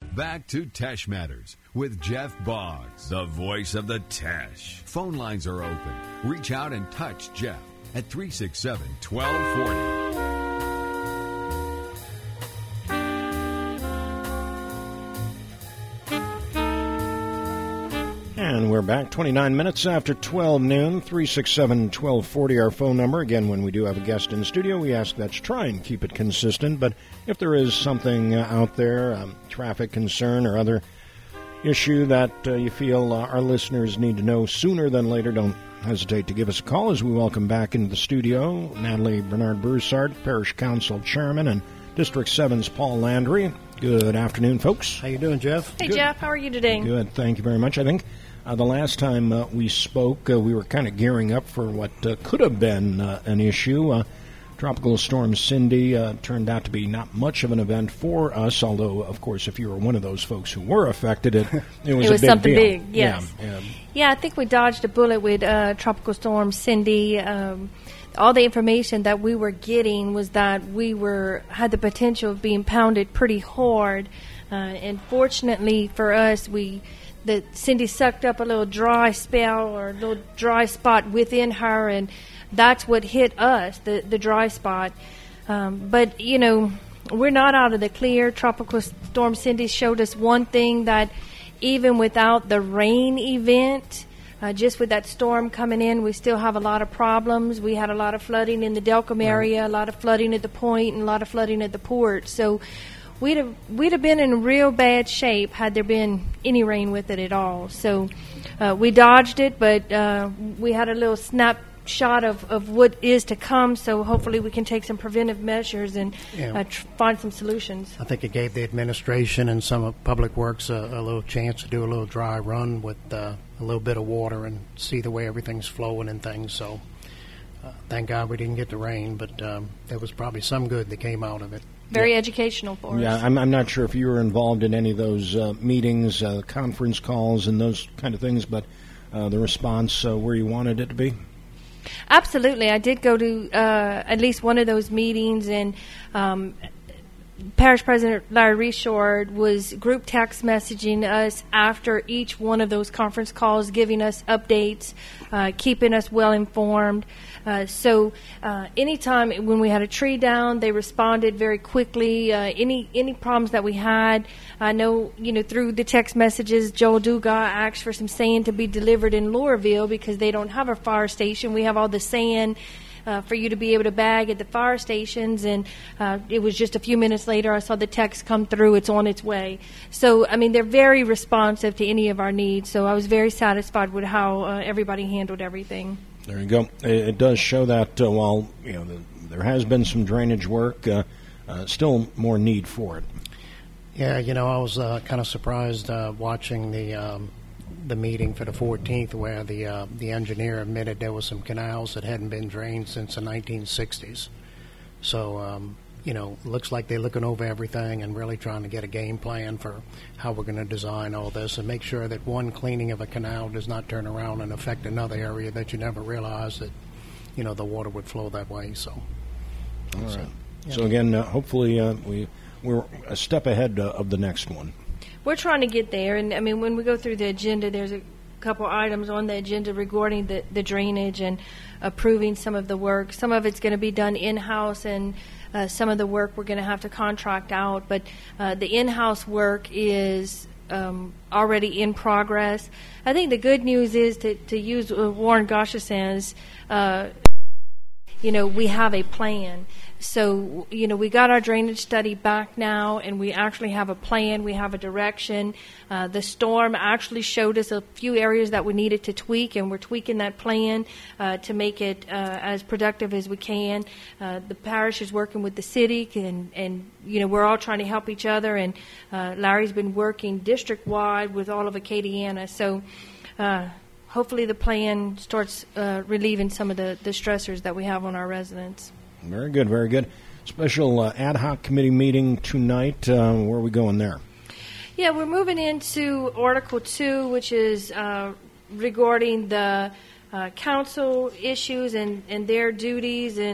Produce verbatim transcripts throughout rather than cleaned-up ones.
Back to Tesh Matters with Jeff Boggs, the voice of the Tesh. Phone lines are open. Reach out and touch Jeff at three six seven, one two four zero. And we're back twenty-nine minutes after twelve noon, three six seven, one two four zero, our phone number. Again, when we do have a guest in the studio, we ask that you try and keep it consistent. But if there is something uh, out there, um, traffic concern or other issue that uh, you feel uh, our listeners need to know sooner than later, don't hesitate to give us a call as we welcome back into the studio Natalie Bernard-Broussard, Parish Council Chairman, and District seven's Paul Landry. Good afternoon, folks. How you doing, Jeff? Hey, Good. Jeff. How are you today? Good. Thank you very much. I think uh, the last time uh, we spoke, uh, we were kind of gearing up for what uh, could have been uh, an issue. Uh, Tropical Storm Cindy uh, turned out to be not much of an event for us, although, of course, if you were one of those folks who were affected, it, it was, it was a big something deal. big, yes. Yeah, yeah. Yeah, I think we dodged a bullet with uh, Tropical Storm Cindy. Um, all the information that we were getting was that we were had the potential of being pounded pretty hard. Uh, and fortunately for us, we the Cindy sucked up a little dry spell or a little dry spot within her, and that's what hit us, the, the dry spot. Um, but, you know, we're not out of the clear. Tropical Storm Cindy showed us one thing, that even without the rain event, uh, just with that storm coming in, we still have a lot of problems. We had a lot of flooding in the Delcom area, a lot of flooding at the point, and a lot of flooding at the port. So we'd have, we'd have been in real bad shape had there been any rain with it at all. So uh, we dodged it, but uh, we had a little snapshot of, of what is to come, so hopefully we can take some preventive measures and Yeah. uh, tr- find some solutions. I think it gave the administration and some of Public Works a, a little chance to do a little dry run with uh, a little bit of water and see the way everything's flowing and things. So uh, thank God we didn't get the rain, but um, there was probably some good that came out of it. Very educational for Yeah, us. I'm, I'm not sure if you were involved in any of those uh, meetings, uh, conference calls, and those kind of things, but uh, the response uh, where you wanted it to be? Absolutely. I did go to uh, at least one of those meetings, and um, Parish President Larry Reshord was group text messaging us after each one of those conference calls, giving us updates, uh, keeping us well informed. Uh, so uh, anytime when we had a tree down, they responded very quickly. Uh, any any problems that we had, I know, you know, through the text messages, Joel Duga asked for some sand to be delivered in Loreauville because they don't have a fire station. We have all the sand Uh, for you to be able to bag at the fire stations, and uh, it was just a few minutes later I saw the text come through, it's on its way. So, I mean, they're very responsive to any of our needs, so I was very satisfied with how uh, everybody handled everything. There you go. It, it does show that uh, while you know the, there has been some drainage work, uh, uh, still more need for it. Yeah, you know, I was uh, kind of surprised uh, watching the um, the meeting for the fourteenth, where the uh, the engineer admitted there were some canals that hadn't been drained since the nineteen sixties. So, um, you know, looks like they're looking over everything and really trying to get a game plan for how we're going to design all this and make sure that one cleaning of a canal does not turn around and affect another area that you never realized that, you know, the water would flow that way. So, All right. so, yeah. So again, uh, hopefully uh, we we're a step ahead uh, of the next one. We're trying to get there, and I mean, when we go through the agenda, there's a couple items on the agenda regarding the, the drainage and approving some of the work. Some of it's going to be done in-house, and uh, some of the work we're going to have to contract out. But uh, the in-house work is um, already in progress. I think the good news is to, to use uh, Warren Goshasan's, uh, you know, we have a plan. So, you know, we got our drainage study back now, and we actually have a plan. We have a direction. Uh, the storm actually showed us a few areas that we needed to tweak, and we're tweaking that plan uh, to make it uh, as productive as we can. Uh, the parish is working with the city, and, and, you know, we're all trying to help each other, and uh, Larry's been working district-wide with all of Acadiana. So uh, hopefully the plan starts uh, relieving some of the, the stressors that we have on our residents. Very good, very good. Special uh, ad hoc committee meeting tonight. Uh, where are we going there? Yeah, we're moving into Article two, which is uh, regarding the uh, council issues and, and their duties and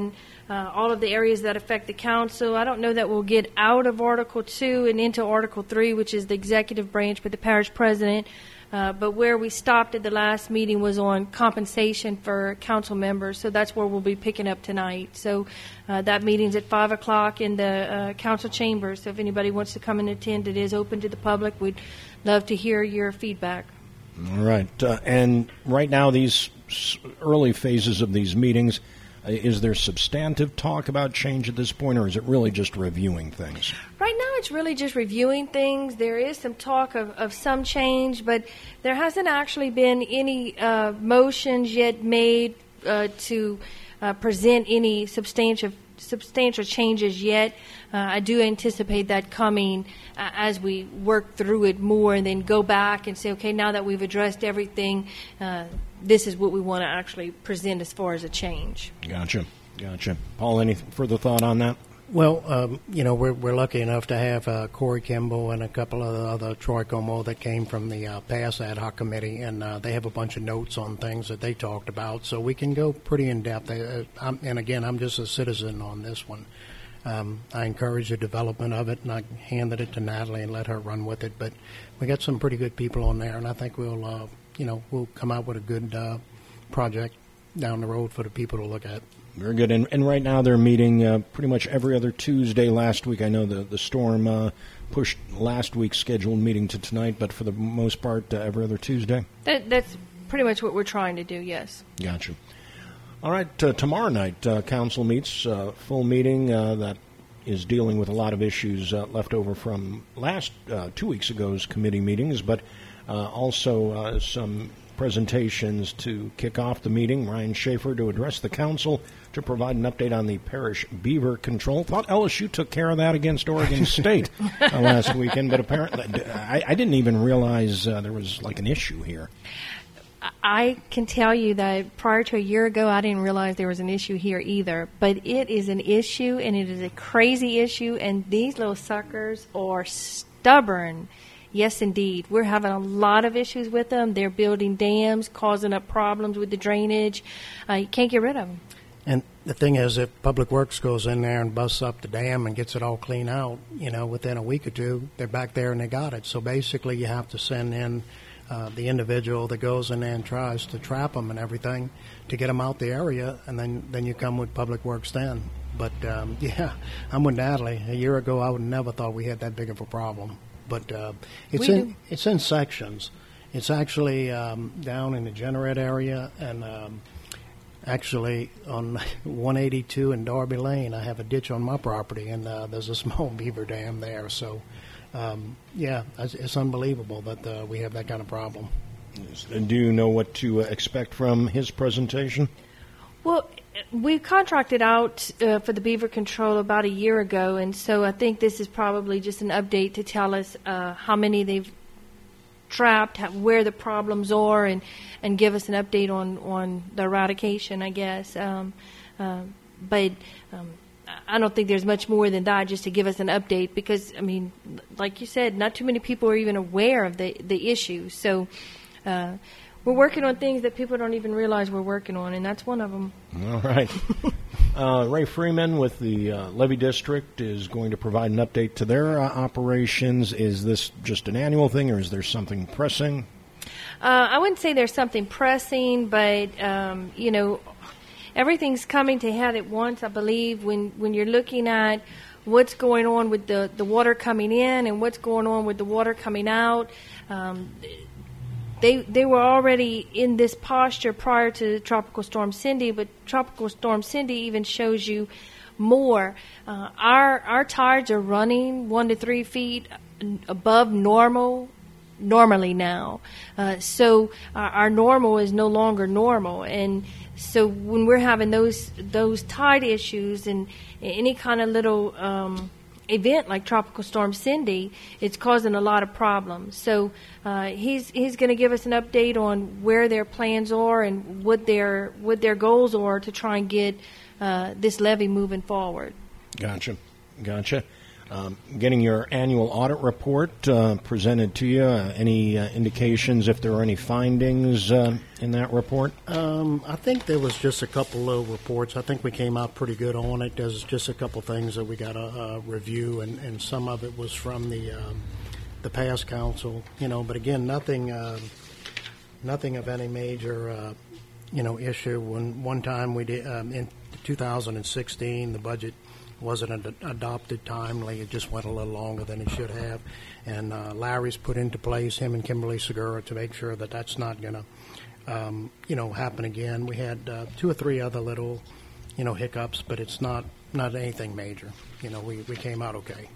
uh, all of the areas that affect the council. I don't know that we'll get out of Article two and into Article three, which is the executive branch with the parish president. Uh, but where we stopped at the last meeting was on compensation for council members, so that's where we'll be picking up tonight. So uh, that meeting's at five o'clock in the uh, council chambers. So if anybody wants to come and attend, it is open to the public. We'd love to hear your feedback. All right. Uh, and right now, these early phases of these meetings, uh, is there substantive talk about change at this point, or is it really just reviewing things? Right now, it's really just reviewing things. There is some talk of, of some change, but there hasn't actually been any uh, motions yet made uh, to uh, present any substantial substantial changes yet. Uh, I do anticipate that coming uh, as we work through it more and then go back and say, okay, now that we've addressed everything, uh, this is what we want to actually present as far as a change. Gotcha. Gotcha. Paul, any further thought on that? Well, um, you know, we're we're lucky enough to have uh, Corey Kimball and a couple of the other Troy Como that came from the uh, PASS ad hoc committee, and uh, they have a bunch of notes on things that they talked about, so we can go pretty in depth. Uh, I'm, and again, I'm just a citizen on this one. Um, I encourage the development of it, and I handed it to Natalie and let her run with it. But we got some pretty good people on there, and I think we'll, uh, you know, we'll come out with a good uh, project down the road for the people to look at. Very good. And, and right now they're meeting uh, pretty much every other Tuesday. Last week, I know the, the storm uh, pushed last week's scheduled meeting to tonight, but for the most part, uh, every other Tuesday? That, that's pretty much what we're trying to do, yes. Gotcha. All right, uh, tomorrow night, uh, council meets, uh, full meeting uh, that is dealing with a lot of issues uh, left over from last uh, two weeks ago's committee meetings, but uh, also uh, some presentations to kick off the meeting. Ryan Schaefer to address the council to provide an update on the parish beaver control. Thought L S U took care of that against Oregon State uh, last weekend, but apparently I, I didn't even realize uh, there was like an issue here. I can tell you that prior to a year ago, I didn't realize there was an issue here either. But it is an issue, and it is a crazy issue, and these little suckers are stubborn. Yes, indeed. We're having a lot of issues with them. They're building dams, causing up problems with the drainage. Uh, you can't get rid of them. And the thing is, if Public Works goes in there and busts up the dam and gets it all cleaned out, you know, within a week or two, they're back there and they got it. So basically you have to send in uh, the individual that goes in there and tries to trap them and everything to get them out the area, and then, then you come with Public Works then. But, um, yeah, I'm with Natalie. A year ago, I would never thought we had that big of a problem. But uh, it's We in do. it's in sections. It's actually um, down in the Generate area, and um, actually on one eighty-two in Darby Lane, I have a ditch on my property, and uh, there's a small beaver dam there. So, um, yeah, it's, it's unbelievable that uh, we have that kind of problem. And do you know what to uh, expect from his presentation? Well, we contracted out uh, for the beaver control about a year ago, and so I think this is probably just an update to tell us uh, how many they've trapped, how, where the problems are, and, and give us an update on, on the eradication, I guess. Um, uh, but um, I don't think there's much more than that, just to give us an update, because, I mean, like you said, not too many people are even aware of the, the issue. So uh, we're working on things that people don't even realize we're working on, and that's one of them. All right. uh, Ray Freeman with the uh, Levy District is going to provide an update to their uh, operations. Is this just an annual thing, or is there something pressing? Uh, I wouldn't say there's something pressing, but, um, you know, everything's coming to head at once, I believe, when, when you're looking at what's going on with the, the water coming in and what's going on with the water coming out. Um, They they were already in this posture prior to Tropical Storm Cindy, but Tropical Storm Cindy even shows you more. Uh, our our tides are running one to three feet above normal normally now. Uh, so our, our normal is no longer normal, and so when we're having those those tide issues and any kind of little um, event like Tropical Storm Cindy, it's causing a lot of problems. So uh, he's he's going to give us an update on where their plans are and what their what their goals are to try and get uh, this levee moving forward. Gotcha, gotcha. Um, getting your annual audit report uh, presented to you. Uh, any uh, indications if there are any findings uh, in that report? Um, I think there was just a couple of reports. I think we came out pretty good on it. There's just a couple things that we got to uh, review, and, and some of it was from the um, the past council. You know, but again, nothing uh, nothing of any major uh, you know issue. When one time we did um, in two thousand sixteen, the budget wasn't ad- adopted timely. It just went a little longer than it should have. And uh, Larry's put into place, him and Kimberly Segura, to make sure that that's not going to, um, you know, happen again. We had uh, two or three other little, you know, hiccups, but it's not, not anything major. You know, we, we came out okay.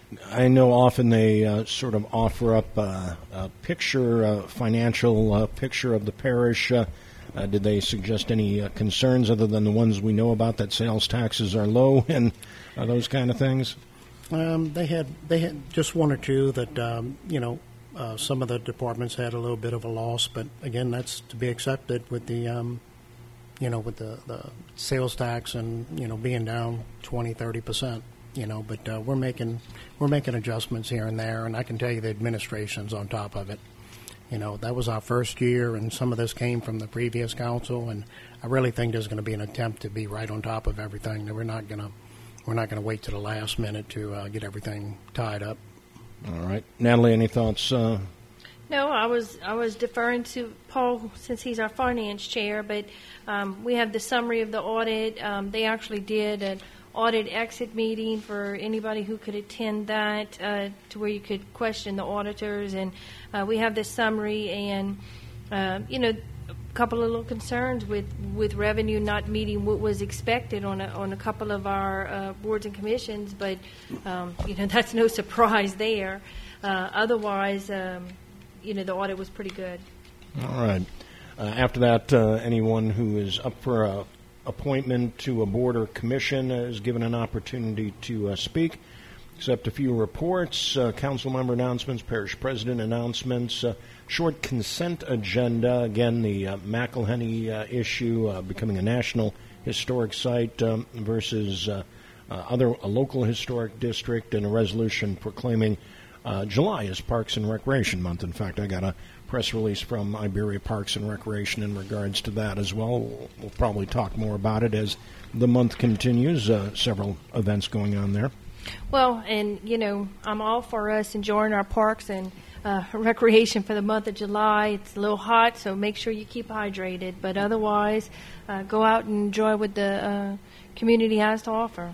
I know often they uh, sort of offer up uh, a picture, a financial uh, picture of the parish. Uh, Uh, did they suggest any uh, concerns other than the ones we know about, that sales taxes are low and uh, those kind of things? Um, they had they had just one or two that um, you know uh, some of the departments had a little bit of a loss, but again, that's to be accepted with the um, you know with the, the sales tax and you know being down twenty, thirty percent. You know, but uh, we're making we're making adjustments here and there, and I can tell you the administration's on top of it. You know, that was our first year, and some of this came from the previous council, and I really think there's going to be an attempt to be right on top of everything. We're not going to we're not going to wait to the last minute to uh, get everything tied up. All right, Natalie, any thoughts? Uh... No, I was I was deferring to Paul since he's our finance chair, but um, we have the summary of the audit. Um, they actually did an audit exit meeting for anybody who could attend that, uh, to where you could question the auditors, and uh, we have this summary, and uh, you know, a couple of little concerns with, with revenue not meeting what was expected on a, on a couple of our uh, boards and commissions, but um, you know, that's no surprise there. Uh, otherwise, um, you know, the audit was pretty good. All right. Uh, after that, uh, anyone who is up for a appointment to a board or commission is given an opportunity to uh, speak, except a few reports, uh, council member announcements, parish president announcements, uh, short consent agenda. Again, the uh, McElhenney uh, issue uh, becoming a national historic site um, versus uh, uh, other a local historic district, and a resolution proclaiming uh, July as Parks and Recreation Month. In fact, I got a press release from Iberia Parks and Recreation in regards to that as well. We'll, we'll probably talk more about it as the month continues. Uh, several events going on there. Well, and, you know, I'm all for us enjoying our parks and uh, recreation for the month of July. It's a little hot, so make sure you keep hydrated. But otherwise, uh, go out and enjoy what the uh, community has to offer.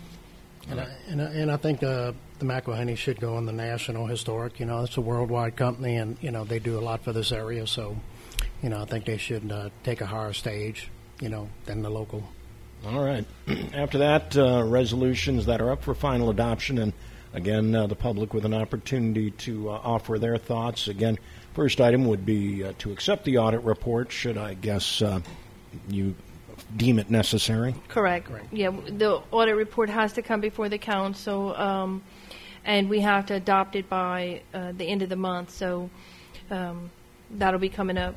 And I, and I, and I think uh, the McElhenney should go on the National Historic. You know, it's a worldwide company, and, you know, they do a lot for this area. So, you know, I think they should uh, take a higher stage, you know, than the local. All right. After that, uh, resolutions that are up for final adoption, and, again, uh, the public with an opportunity to uh, offer their thoughts. Again, first item would be uh, to accept the audit report, should, I guess, uh, you deem it necessary. Correct. Correct. Yeah, the audit report has to come before the council, um, and we have to adopt it by uh, the end of the month. So um, that'll be coming up.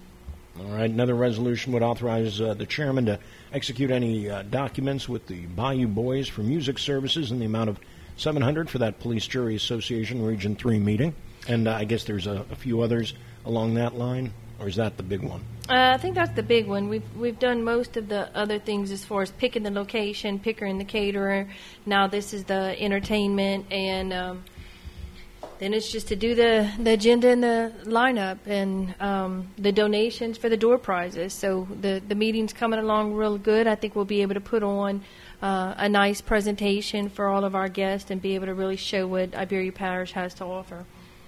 All right. Another resolution would authorize uh, the chairman to execute any uh, documents with the Bayou Boys for music services in the amount of seven hundred dollars for that Police Jury Association Region three meeting. And uh, I guess there's a, a few others along that line, or is that the big one? Uh, I think that's the big one. We've we've done most of the other things as far as picking the location, picking the caterer. Now this is the entertainment, and um, then it's just to do the, the agenda and the lineup, and um, the donations for the door prizes. So the, the meeting's coming along real good. I think we'll be able to put on uh, a nice presentation for all of our guests and be able to really show what Iberia Parish has to offer.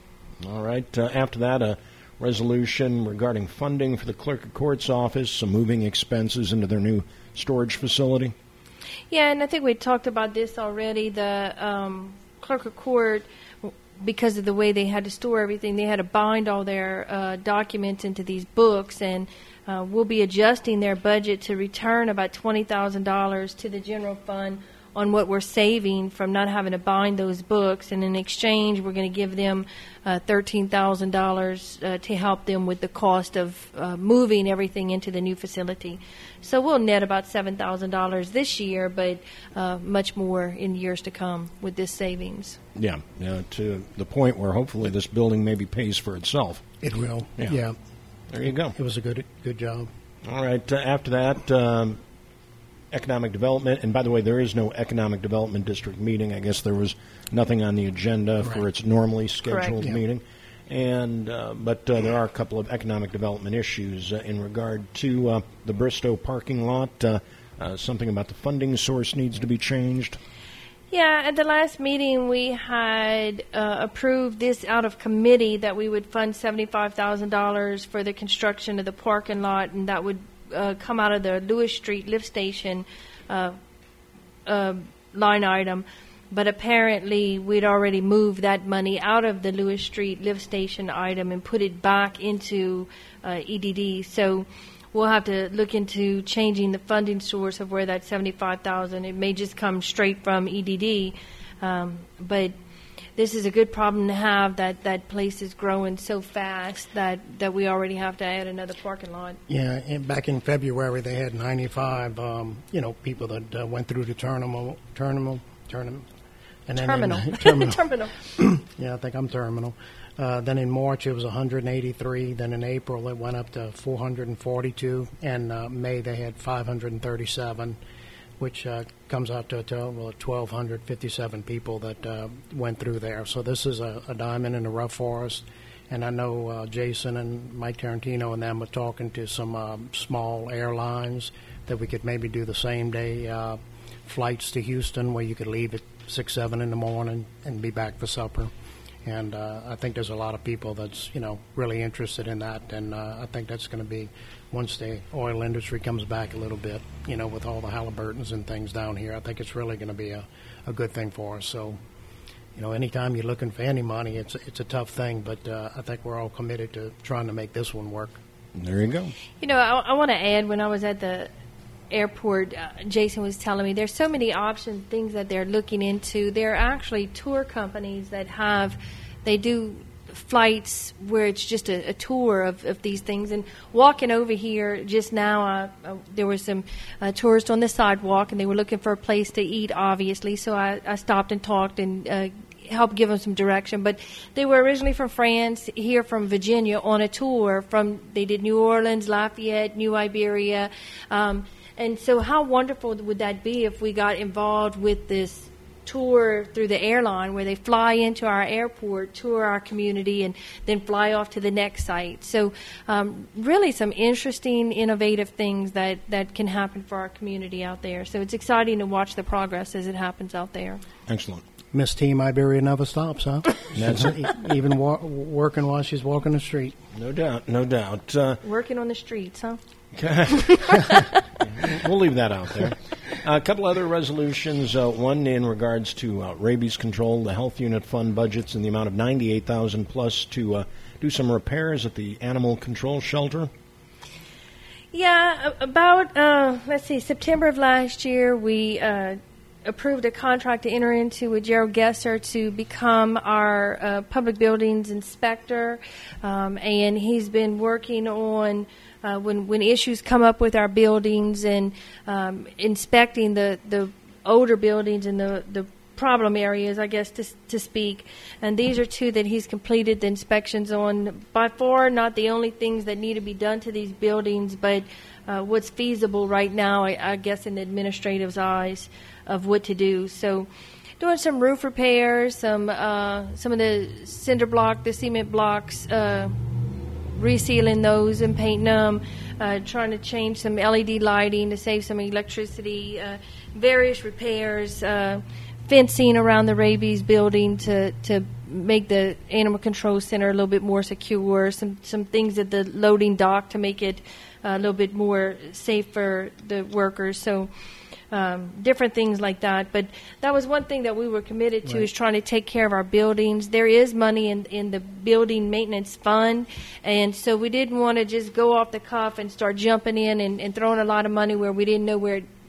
All right. Uh, after that, a resolution regarding funding for the Clerk of Court's office, some moving expenses into their new storage facility. Yeah, and I think we talked about this already. The um, Clerk of Court, because of the way they had to store everything, they had to bind all their uh, documents into these books, and uh, we'll be adjusting their budget to return about twenty thousand dollars to the general fund on what we're saving from not having to bind those books, and in exchange, we're going to give them uh, thirteen thousand dollars uh, to help them with the cost of uh, moving everything into the new facility. So we'll net about seven thousand dollars this year, but uh, much more in years to come with this savings. Yeah, yeah, to the point where hopefully this building maybe pays for itself. It will. Yeah. yeah. There you go. It was a good good job. All right. Uh, after that, um, economic development. And by the way, there is no economic development district meeting. I guess there was nothing on the agenda Right. for its normally scheduled Correct. Yeah. meeting. And uh, but uh, there are a couple of economic development issues uh, in regard to uh, the Bristow parking lot. Uh, uh, something about the funding source needs to be changed. Yeah, at the last meeting, we had uh, approved this out of committee that we would fund seventy-five thousand dollars for the construction of the parking lot, and that would uh, come out of the Lewis Street lift station uh, uh, line item. But apparently, we'd already moved that money out of the Lewis Street lift station item and put it back into uh, E D D. So we'll have to look into changing the funding source of where that seventy-five thousand dollars. It may just come straight from E D D, um, but this is a good problem to have. That that place is growing so fast that that we already have to add another parking lot. Yeah, and back in February they had ninety-five, um, you know, people that uh, went through the terminal, terminal, terminal, and then Terminal. in, terminal. Terminal. Yeah, I think I'm terminal. Uh, then in March it was one hundred eighty-three. Then in April it went up to four hundred forty-two, and uh, May they had five hundred thirty-seven, which uh, comes out to a total of one thousand two hundred fifty-seven people that uh, went through there. So this is a, a diamond in the rough for us. And I know uh, Jason and Mike Tarantino and them are talking to some uh, small airlines that we could maybe do the same day uh, flights to Houston, where you could leave at six, seven in the morning and be back for supper. And uh, I think there's a lot of people that's, you know, really interested in that. And uh, I think that's going to be, once the oil industry comes back a little bit, you know, with all the Halliburtons and things down here, I think it's really going to be a, a good thing for us. So, you know, anytime you're looking for any money, it's, it's a tough thing. But uh, I think we're all committed to trying to make this one work. There you go. You know, I, I want to add, when I was at the airport, uh, Jason was telling me there's so many options, things that they're looking into. There are actually tour companies that have, they do flights where it's just a, a tour of, of these things. And walking over here just now, uh, uh, there were some uh, tourists on the sidewalk, and they were looking for a place to eat, obviously. So I, I stopped and talked and uh, helped give them some direction. But they were originally from France, here from Virginia, on a tour from, they did New Orleans, Lafayette, New Iberia. Um, And so how wonderful would that be if we got involved with this tour through the airline, where they fly into our airport, tour our community, and then fly off to the next site. So um, really some interesting, innovative things that, that can happen for our community out there. So it's exciting to watch the progress as it happens out there. Excellent. Miss Team Iberia never stops, huh? That's E- Even wa- working while she's walking the street. No doubt, no doubt. Uh, Working on the streets, huh? We'll leave that out there. Uh, a couple other resolutions. Uh, one in regards to uh, rabies control. The health unit fund budgets in the amount of ninety-eight thousand dollars plus to uh, do some repairs at the animal control shelter. Yeah, about, uh, let's see, September of last year, we uh, approved a contract to enter into with Gerald Gesser to become our uh, public buildings inspector. Um, and he's been working on uh, when when issues come up with our buildings and um, inspecting the, the older buildings and the, the problem areas, I guess, to, to speak. And these are two that he's completed the inspections on. By far, not the only things that need to be done to these buildings, but uh, what's feasible right now, I, I guess, in the administrative's eyes of what to do. So doing some roof repairs, some uh, some of the cinder block, the cement blocks, uh, resealing those and painting them, uh, trying to change some L E D lighting to save some electricity, uh, various repairs, uh, fencing around the rabies building to, to make the animal control center a little bit more secure, some, some things at the loading dock to make it a little bit more safe for the workers. So Um, different things like that. But that was one thing that we were committed to, Right. is trying to take care of our buildings. There is money in, in the building maintenance fund, and so we didn't want to just go off the cuff and start jumping in and, and throwing a lot of money where we didn't know where it,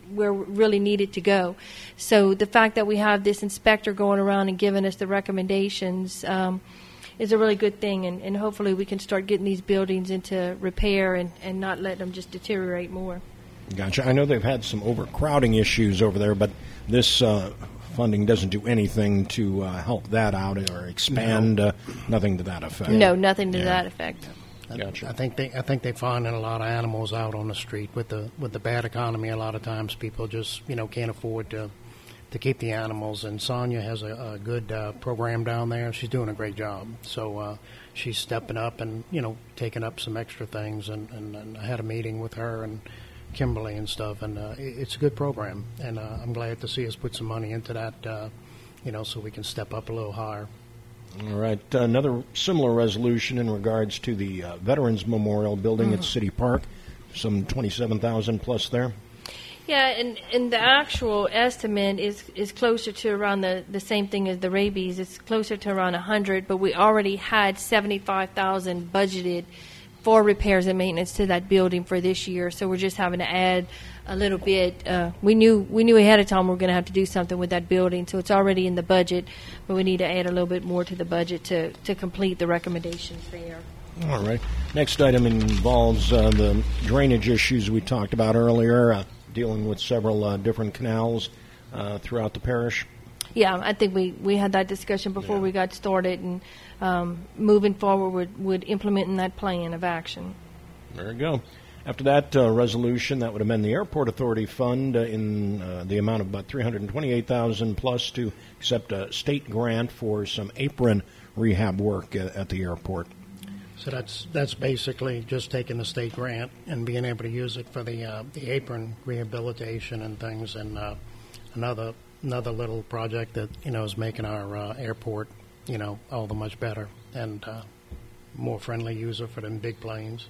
where we really needed to go. So the fact that we have this inspector going around and giving us the recommendations um, is a really good thing, and, and hopefully we can start getting these buildings into repair and, and not let them just deteriorate more. Gotcha. I know they've had some overcrowding issues over there, but this uh, funding doesn't do anything to uh, help that out or expand, no. uh, nothing to that effect. No, nothing to yeah. that effect. Gotcha. I think they I think they're finding a lot of animals out on the street with the with the bad economy. A lot of times people just you know can't afford to to keep the animals. And Sonia has a, a good uh, program down there. She's doing a great job. So uh, she's stepping up and you know taking up some extra things. And, and, and I had a meeting with her and Kimberly and stuff. And uh, it, it's a good program. And uh, I'm glad to see us put some money into that. Uh, you know, so we can step up a little higher. All right. Uh, another similar resolution in regards to the uh, Veterans Memorial Building mm-hmm. at City Park, some twenty-seven thousand plus there. Yeah, and, and the actual estimate is, is closer to around the, the same thing as the rabies. It's closer to around one hundred, but we already had seventy-five thousand budgeted for repairs and maintenance to that building for this year. So we're just having to add a little bit. Uh, we knew we knew ahead of time we were going to have to do something with that building, so it's already in the budget, but we need to add a little bit more to the budget to, to complete the recommendations there. All right. Next item involves uh, the drainage issues we talked about earlier, uh, dealing with several uh, different canals uh, throughout the parish. Yeah, I think we, we had that discussion before yeah. we got started, and um, moving forward would, would implementing that plan of action. There you go. After that uh, resolution, that would amend the Airport Authority Fund uh, in uh, the amount of about three hundred twenty-eight thousand dollars plus to accept a state grant for some apron rehab work uh, at the airport. So that's that's basically just taking the state grant and being able to use it for the uh, the apron rehabilitation and things, and uh, another another little project that you know is making our uh, airport you know all the much better and uh, more friendly user for them big planes.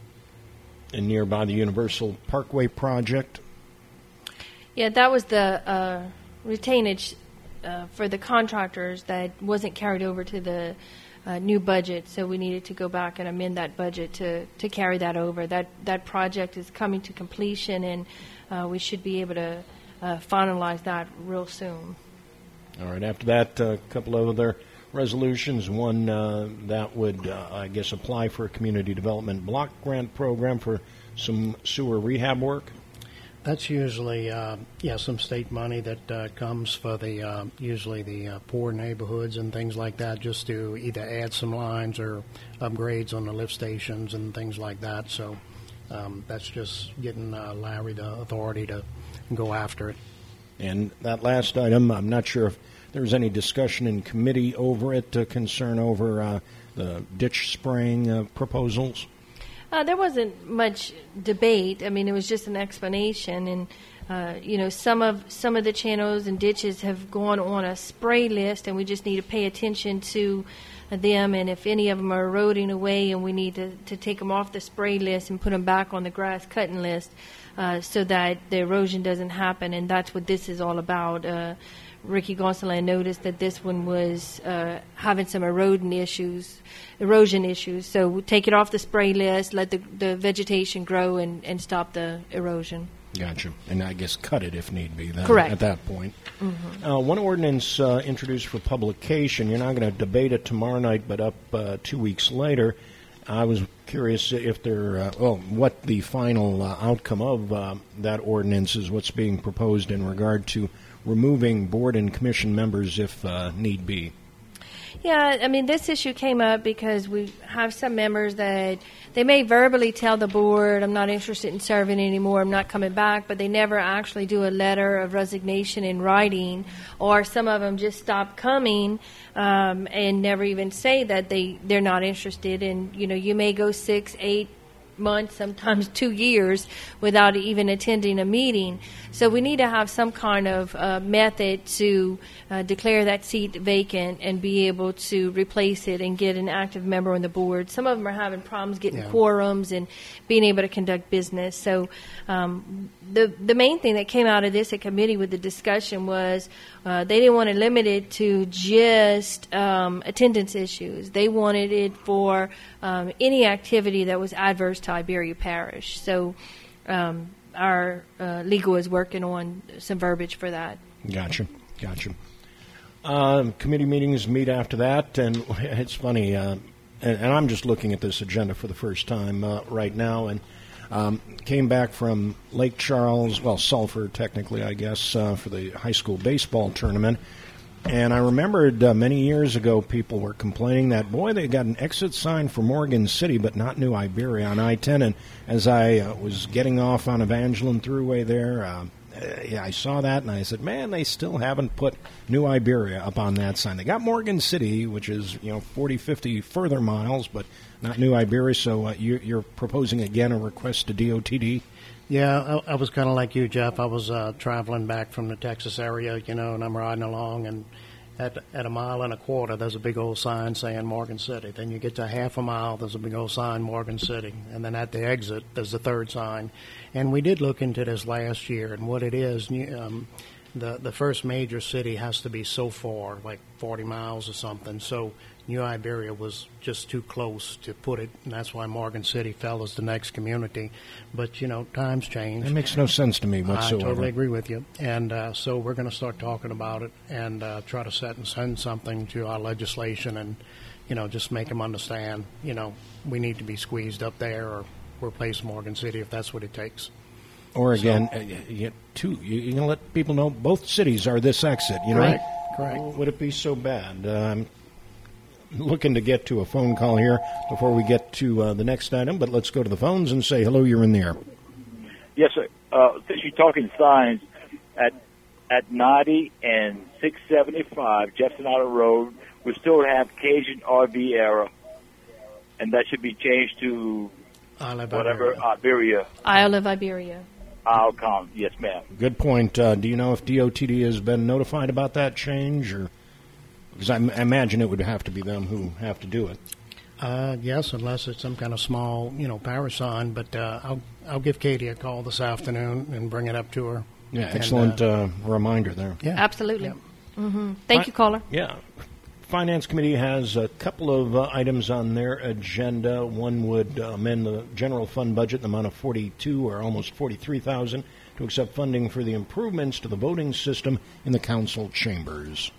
And nearby the Universal Parkway project. Yeah, that was the uh, retainage uh, for the contractors that wasn't carried over to the uh, new budget, so we needed to go back and amend that budget to, to carry that over. That that project is coming to completion, and uh, we should be able to uh, finalize that real soon. All right. After that, a couple of other resolutions. One uh, that would, uh, I guess, apply for a community development block grant program for some sewer rehab work. That's usually, uh, yeah, some state money that uh, comes for the uh, usually the uh, poor neighborhoods and things like that, just to either add some lines or upgrades on the lift stations and things like that. So um, that's just getting uh, Larry the authority to go after it. And that last item, I'm not sure if there was any discussion in committee over it, uh, concern over uh, the ditch spraying uh, proposals. Uh, there wasn't much debate. I mean, it was just an explanation, and uh, you know, some of some of the channels and ditches have gone on a spray list, and we just need to pay attention to them. And if any of them are eroding away, and we need to, to take them off the spray list and put them back on the grass cutting list, uh, so that the erosion doesn't happen. And that's what this is all about. Uh, Ricky Gonsalves noticed that this one was uh, having some eroding issues, erosion issues. So we take it off the spray list, let the, the vegetation grow, and, and stop the erosion. Gotcha. And I guess cut it if need be then. Correct. At that point. Mm-hmm. Uh, one ordinance uh, introduced for publication. You're not going to debate it tomorrow night, but up uh, two weeks later. I was curious if there, uh, well, what the final uh, outcome of uh, that ordinance is, what's being proposed in regard to removing board and commission members if uh, need be. Yeah, I mean, this issue came up because we have some members that they may verbally tell the board, I'm not interested in serving anymore, I'm not coming back, but they never actually do a letter of resignation in writing, or some of them just stop coming um, and never even say that they, they're not interested. And, you know, you may go six, eight months, sometimes two years without even attending a meeting. So we need to have some kind of uh, method to uh, declare that seat vacant and be able to replace it and get an active member on the board. Some of them are having problems getting yeah. quorums and being able to conduct business. So um, the the main thing that came out of this at committee with the discussion was uh, they didn't want to limit it to just um, attendance issues. They wanted it for um, any activity that was adverse to Iberia Parish. So um, our uh, legal is working on some verbiage for that. Gotcha, gotcha. Um, committee meetings meet after that, and it's funny, uh, and, and I'm just looking at this agenda for the first time uh, right now, and um, came back from Lake Charles, well, Sulphur, technically, I guess, uh, for the high school baseball tournament. And I remembered uh, many years ago people were complaining that, boy, they got an exit sign for Morgan City, but not New Iberia on I ten. And as I uh, was getting off on Evangeline Thruway there, uh, yeah, I saw that, and I said, man, they still haven't put New Iberia up on that sign. They got Morgan City, which is, you know, forty, fifty further miles, but not New Iberia. So uh, you're, you're proposing, again, a request to D O T D? Yeah, I, I was kind of like you, Jeff. I was uh, traveling back from the Texas area, you know, and I'm riding along, and at at a mile and a quarter, there's a big old sign saying Morgan City. Then you get to half a mile, there's a big old sign, Morgan City. And then at the exit, there's the third sign. And we did look into this last year, and what it is, um, the, the first major city has to be so far, like forty miles or something. So New Iberia was just too close to put it, and that's why Morgan City fell as the next community. But, you know, times change. It makes no sense to me whatsoever. I totally agree with you. And uh, so we're going to start talking about it and uh, try to set and send something to our legislation and, you know, just make them understand, you know, we need to be squeezed up there or replace Morgan City if that's what it takes. Or again, so, uh, you, two, you, you can let people know both cities are this exit, you know? Correct, correct. Would it be so bad? Um, looking to get to a phone call here before we get to uh, the next item, but let's go to the phones and say hello. You're in the air. Yes, sir. Uh, since you're talking signs, at at ninety and six seventy-five Jefferson Auto Road, we still have Cajun R V era, and that should be changed to whatever Iberia. Isle of Iberia. Islecom, yes, ma'am. Good point. Uh, do you know if D O T D has been notified about that change, or? Because I, m- I imagine it would have to be them who have to do it. Uh, yes, unless it's some kind of small, you know, power sign. But uh, I'll I'll give Katie a call this afternoon and bring it up to her. Yeah, and, excellent uh, uh, reminder there. Yeah, absolutely. Yeah. Mm-hmm. Thank Fi- you, caller. Yeah. Finance Committee has a couple of uh, items on their agenda. One would uh, amend the general fund budget in the amount of forty-two or almost forty-three thousand to accept funding for the improvements to the voting system in the council chambers.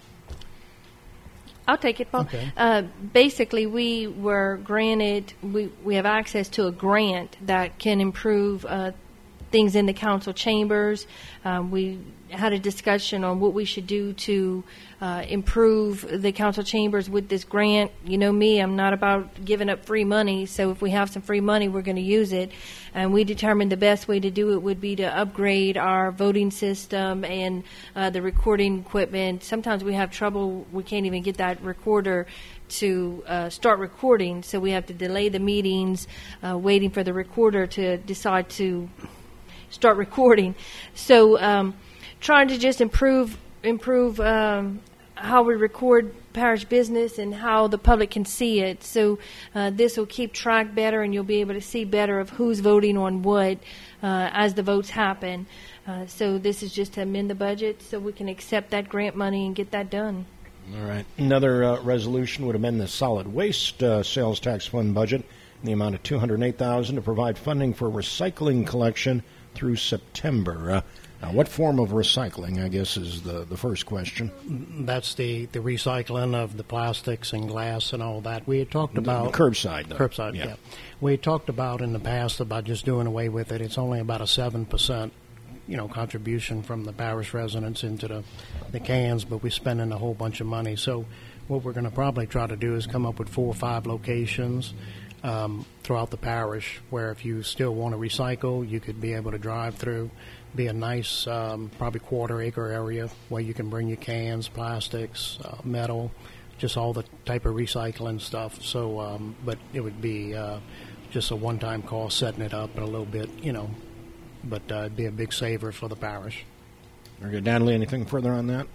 I'll take it, Paul. Okay. Uh, basically, we were granted, we, we have access to a grant that can improve uh, things in the council chambers. Um, we had a discussion on what we should do to uh, improve the council chambers with this grant. You know me, I'm not about giving up free money, so if we have some free money, we're going to use it. And we determined the best way to do it would be to upgrade our voting system and uh, the recording equipment. Sometimes we have trouble, we can't even get that recorder to uh, start recording, so we have to delay the meetings, uh, waiting for the recorder to decide to start recording. So um, trying to just improve improve um, how we record parish business and how the public can see it. So uh, this will keep track better, and you'll be able to see better of who's voting on what uh, as the votes happen. Uh, so this is just to amend the budget so we can accept that grant money and get that done. All right. Another uh, resolution would amend the solid waste uh, sales tax fund budget in the amount of two hundred eight thousand dollars to provide funding for recycling collection through September. Uh, now, what form of recycling, I guess, is the, the first question. That's the, the recycling of the plastics and glass and all that. We had talked about... The, the curbside. Though. Curbside, yeah. yeah. We had talked about in the past about just doing away with it. It's only about a seven percent, you know, contribution from the parish residents into the, the cans, but we're spending a whole bunch of money. So what we're going to probably try to do is come up with four or five locations um, throughout the parish where if you still want to recycle, you could be able to drive through. Be a nice, um, probably quarter acre area where you can bring your cans, plastics, uh, metal, just all the type of recycling stuff. So, um, but it would be uh, just a one-time cost setting it up and a little bit, you know, but uh, it'd be a big saver for the parish. Very good. Natalie, anything further on that?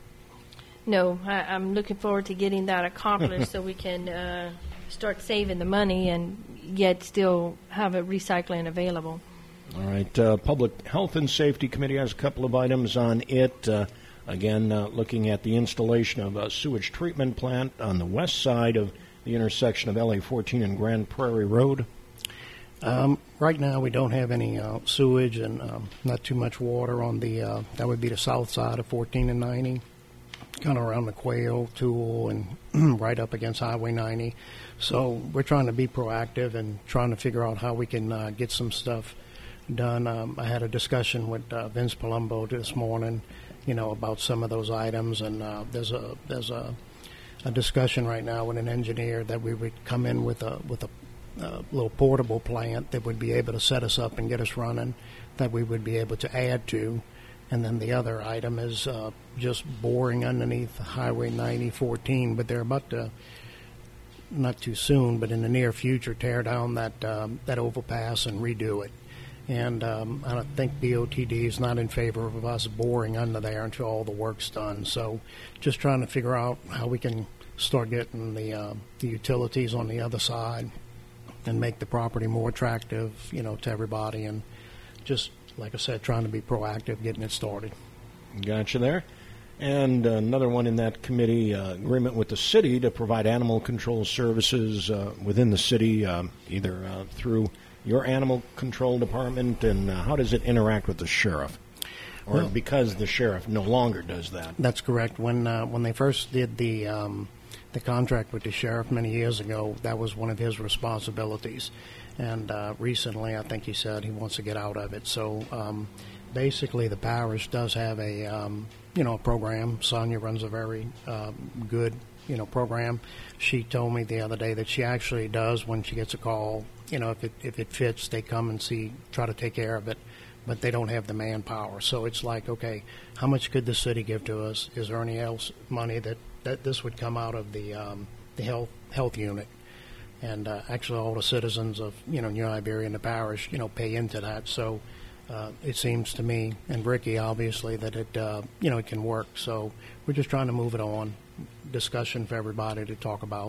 No, I, I'm looking forward to getting that accomplished so we can uh, start saving the money and yet still have a recycling available. All right. Uh, Public Health and Safety Committee has a couple of items on it. Uh, again, uh, looking at the installation of a sewage treatment plant on the west side of the intersection of L A fourteen and Grand Prairie Road. Um, right now, we don't have any uh, sewage and um, not too much water on the, uh, that would be the south side of fourteen and ninety, kind of around the Quail, Tool, and right up against Highway ninety. So we're trying to be proactive and trying to figure out how we can uh, get some stuff done. Um, I had a discussion with uh, Vince Palumbo this morning, you know, about some of those items, and uh, there's a there's a, a discussion right now with an engineer that we would come in with a with a uh, little portable plant that would be able to set us up and get us running, that we would be able to add to. And then the other item is uh, just boring underneath Highway ninety fourteen, but they're about to, not too soon, but in the near future, tear down that um, that overpass and redo it. And um, I don't think D O T D is not in favor of us boring under there until all the work's done. So just trying to figure out how we can start getting the, uh, the utilities on the other side and make the property more attractive, you know, to everybody. And just, like I said, trying to be proactive, getting it started. Gotcha there. And another one in that committee, uh, agreement with the city to provide animal control services uh, within the city, uh, either uh, through your animal control department, and uh, how does it interact with the sheriff? Or well, because the sheriff no longer does that? That's correct. When uh, when they first did the um, the contract with the sheriff many years ago, that was one of his responsibilities. And uh, recently, I think he said he wants to get out of it. So um, basically, the parish does have a um, you know a program. Sonia runs a very uh, good you know program. She told me the other day that she actually does, when she gets a call, you know if it if it fits, they come and see, try to take care of it, but they don't have the manpower. So it's like, okay, how much could the city give to us? Is there any else money that, that this would come out of the um, the health health unit? And uh, actually, all the citizens of you know New Iberia and the parish, you know, pay into that. So uh, it seems to me, and Ricky, obviously, that it uh, you know it can work. So we're just trying to move it on. Discussion for everybody to talk about.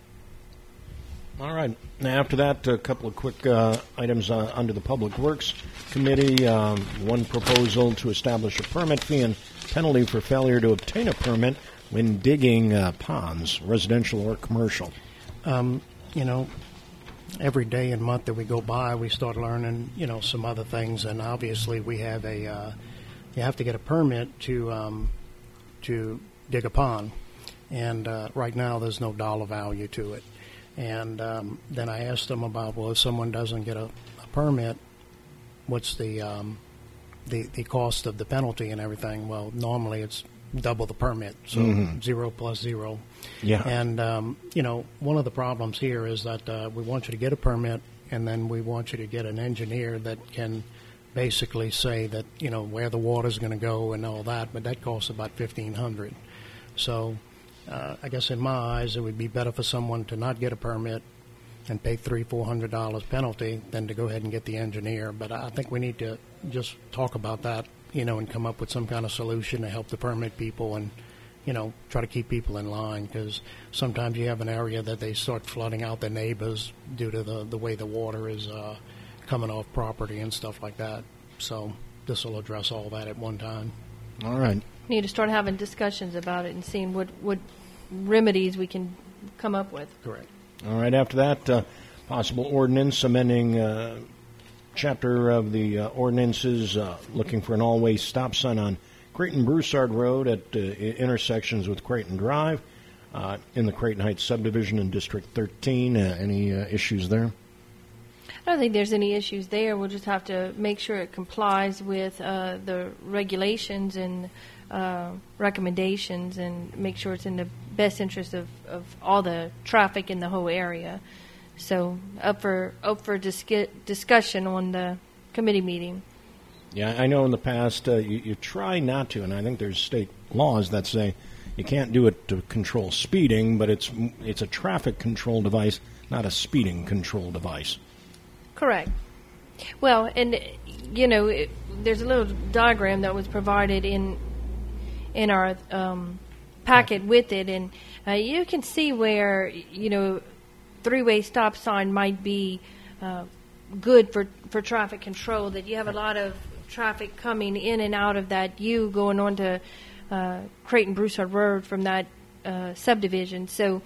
All right. Now, after that, a couple of quick uh, items uh, under the Public Works Committee. Um, one proposal to establish a permit fee and penalty for failure to obtain a permit when digging uh, ponds, residential or commercial. Um, you know, every day and month that we go by, we start learning, you know, some other things. And obviously, we have a, uh, you have to get a permit to um, to dig a pond. And uh, right now, there's no dollar value to it. And um, then I asked them about, well, if someone doesn't get a, a permit, what's the, um, the the cost of the penalty and everything? Well, normally it's double the permit, so mm-hmm. zero plus zero. Yeah. And, um, you know, one of the problems here is that uh, we want you to get a permit, and then we want you to get an engineer that can basically say that, you know, where the water's going to go and all that, but that costs about fifteen hundred dollars. So uh, I guess in my eyes, it would be better for someone to not get a permit and pay three, four hundred dollars penalty than to go ahead and get the engineer. But I think we need to just talk about that, you know, and come up with some kind of solution to help the permit people and, you know, try to keep people in line, because sometimes you have an area that they start flooding out their neighbors due to the, the way the water is uh, coming off property and stuff like that. So this will address all that at one time. All right. We need to start having discussions about it and seeing what, what remedies we can come up with. Correct. All right. After that, uh, possible ordinance amending uh, chapter of the uh, ordinances uh, looking for an all-way stop sign on Creighton-Broussard Road at uh, intersections with Creighton Drive uh, in the Creighton Heights subdivision in District thirteen. Uh, any uh, issues there? I don't think there's any issues there. We'll just have to make sure it complies with uh, the regulations and uh, recommendations, and make sure it's in the best interest of, of all the traffic in the whole area. So up for up for discu- discussion on the committee meeting. Yeah, I know in the past uh, you, you try not to, and I think there's state laws that say you can't do it to control speeding, but it's it's a traffic control device, not a speeding control device. Correct. Well, and, you know, it, there's a little diagram that was provided in in our um, packet with it, and uh, you can see where, you know, three-way stop sign might be uh, good for, for traffic control, that you have a lot of traffic coming in and out of that U going on to uh, Creighton-Broussard Road from that uh, subdivision. So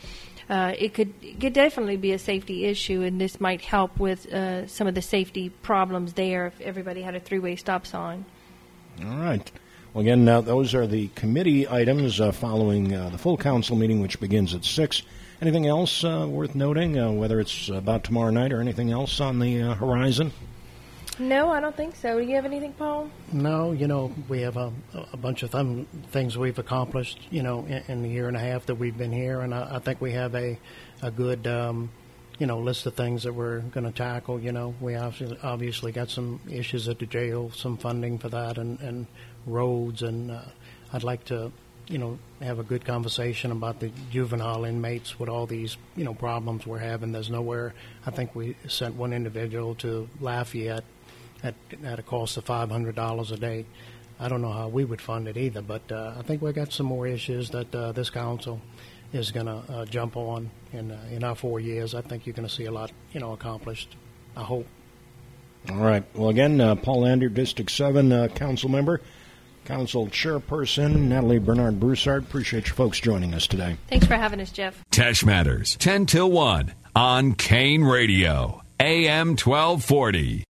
uh, it could it could definitely be a safety issue, and this might help with uh, some of the safety problems there if everybody had a three-way stop sign. All right. Well, again, uh, those are the committee items uh, following uh, the full council meeting, which begins at six. Anything else uh, worth noting, uh, whether it's about tomorrow night or anything else on the uh, horizon? No, I don't think so. Do you have anything, Paul? No, you know, we have a, a bunch of th- things we've accomplished, you know, in, in the year and a half that we've been here, and I, I think we have a, a good, um, you know, list of things that we're going to tackle. You know, we obviously, obviously got some issues at the jail, some funding for that, and, and roads, and uh, I'd like to, you know, have a good conversation about the juvenile inmates with all these, you know, problems we're having. There's nowhere. I think we sent one individual to Lafayette at, at a cost of five hundred dollars a day. I don't know how we would fund it either, but uh, I think we got some more issues that uh, this council is going to uh, jump on in uh, in our four years. I think you're going to see a lot, you know, accomplished. I hope. All right. Well, again, uh, Paul Lander, District seven uh, council member, council chairperson Natalie Bernard Broussard. Appreciate you folks joining us today. Thanks for having us, Jeff. Tesh Matters, ten till one on Kane Radio, A M twelve forty.